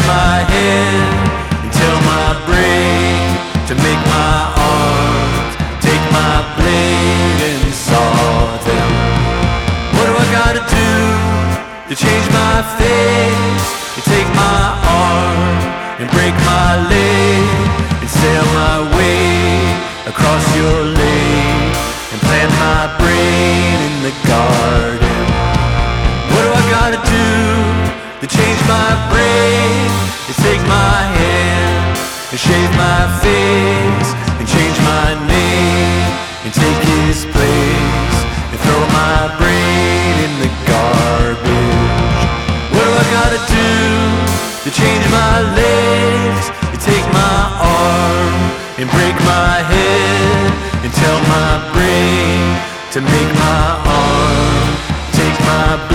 my head and tell my brain to make my arms take my blade and saw them. What do I gotta do to change my face? You take my arm and break my leg and sail my way across your lake and plant my brain in the garden. What do I gotta do to change my brain? You take my hand and shave my face and change my name and take his place and throw my brain in the garbage. What do I gotta do to change my legs? You take my arm and break my head and tell my brain to make my arm take my